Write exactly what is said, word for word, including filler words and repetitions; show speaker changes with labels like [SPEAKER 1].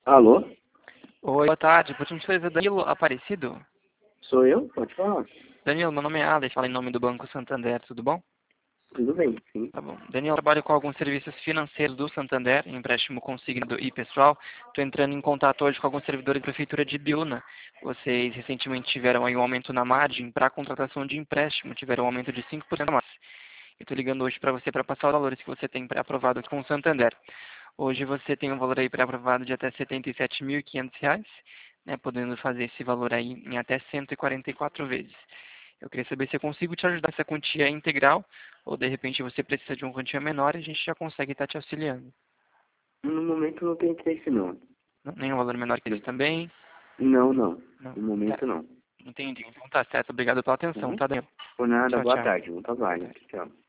[SPEAKER 1] Alô?
[SPEAKER 2] Oi, boa tarde. Por gentileza, Danilo Aparecido?
[SPEAKER 1] Sou eu? Pode falar.
[SPEAKER 2] Danilo, meu nome é Alex, falo em nome do Banco Santander, tudo bom?
[SPEAKER 1] Tudo bem, sim.
[SPEAKER 2] Tá bom. Danilo, eu trabalho com alguns serviços financeiros do Santander, empréstimo consignado e pessoal. Estou entrando em contato hoje com alguns servidores da Prefeitura de Biúna. Vocês recentemente tiveram aí um aumento na margem para a contratação de empréstimo, tiveram um aumento de cinco por cento a mais. Eu estou ligando hoje para você para passar os valores que você tem pré-aprovado aqui com o Santander. Hoje você tem um valor aí pré-aprovado de até setenta e sete mil e quinhentos reais, né, podendo fazer esse valor aí em até cento e quarenta e quatro vezes. Eu queria saber se eu consigo te ajudar essa quantia integral, ou de repente você precisa de uma quantia menor e a gente já consegue estar te auxiliando.
[SPEAKER 1] No momento não tem interesse, não.
[SPEAKER 2] Não, nenhum valor menor que isso também?
[SPEAKER 1] Não, não.
[SPEAKER 2] Não.
[SPEAKER 1] No
[SPEAKER 2] Tá.
[SPEAKER 1] momento não.
[SPEAKER 2] Entendi. Então tá certo. Obrigado pela atenção,
[SPEAKER 1] Uhum.
[SPEAKER 2] tá, Daniel?
[SPEAKER 1] Por nada,
[SPEAKER 2] Tchau,
[SPEAKER 1] boa
[SPEAKER 2] tchau.
[SPEAKER 1] tarde. Bom trabalho. Tchau.